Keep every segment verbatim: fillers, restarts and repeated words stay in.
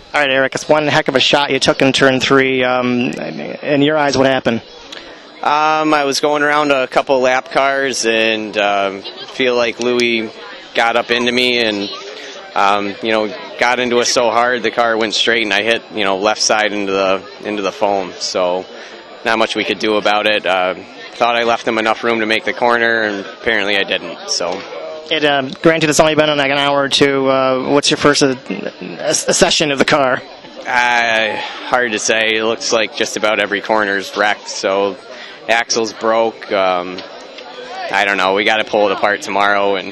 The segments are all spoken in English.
All right, Eric, it's one heck of a shot you took in turn three. Um, in your eyes, what happened? Um, I was going around a couple lap cars and um, feel like Louis got up into me and um, you know got into us so hard the car went straight and I hit you know left side into the into the foam. So not much we could do about it. Uh, thought I left him enough room to make the corner and apparently I didn't. So. It, uh, granted, it's only been like an hour or two. Uh, what's your first uh, session of the car? Uh, hard to say. It looks like just about every corner's wrecked. So axles broke. Um, I don't know. We got to pull it apart tomorrow and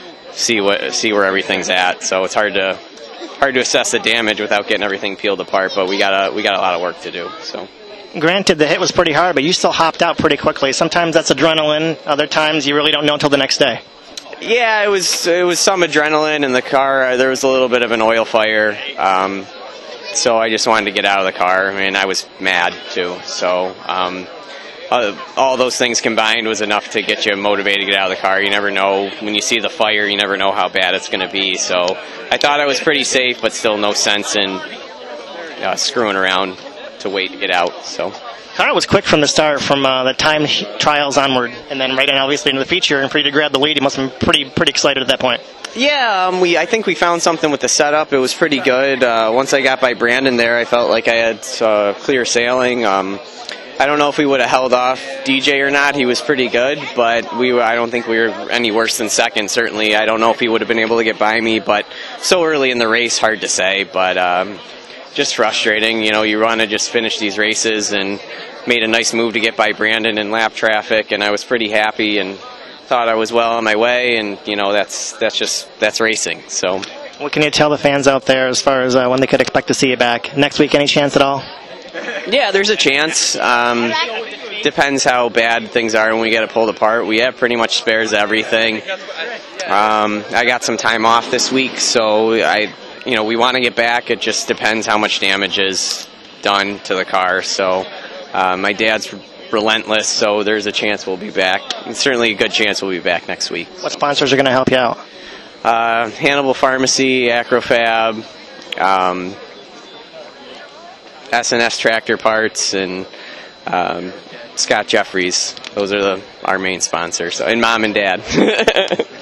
see what see where everything's at. So it's hard to hard to assess the damage without getting everything peeled apart. But we got a we got a lot of work to do. So. Granted, the hit was pretty hard, but you still hopped out pretty quickly. Sometimes that's adrenaline. Other times you really don't know until the next day. Yeah, it was it was some adrenaline in the car. There was a little bit of an oil fire, um, so I just wanted to get out of the car. I mean, I was mad too. So um, uh, all those things combined was enough to get you motivated to get out of the car. You never know when you see the fire. You never know how bad it's going to be. So I thought I was pretty safe, but still no sense in uh, screwing around to wait to get out. So. Car was quick from the start, from uh, the time trials onward, and then right in obviously into the feature, and for you to grab the lead, you must have been pretty pretty excited at that point. Yeah, um, we I think we found something with the setup. It was pretty good. Uh, once I got by Brandon there, I felt like I had uh, clear sailing. Um, I don't know if we would have held off D J or not. He was pretty good, but we were, I don't think we were any worse than second. Certainly, I don't know if he would have been able to get by me, but so early in the race, hard to say. But um, just frustrating. You know, you want to just finish these races and. Made a nice move to get by Brandon in lap traffic, and I was pretty happy and thought I was well on my way. And you know, that's that's just that's racing. So, what can you tell the fans out there as far as uh, when they could expect to see you back next week? Any chance at all? Yeah, there's a chance. Um, depends how bad things are when we get it pulled apart. We have pretty much spares everything. Um, I got some time off this week, so I, you know, we want to get back. It just depends how much damage is done to the car. So. Uh, my dad's relentless, so there's a chance we'll be back. And certainly a good chance we'll be back next week. What sponsors are going to help you out? Uh, Hannibal Pharmacy, Acrofab, um, S and S Tractor Parts, and um, Scott Jeffries. Those are the, our main sponsors. And Mom and Dad.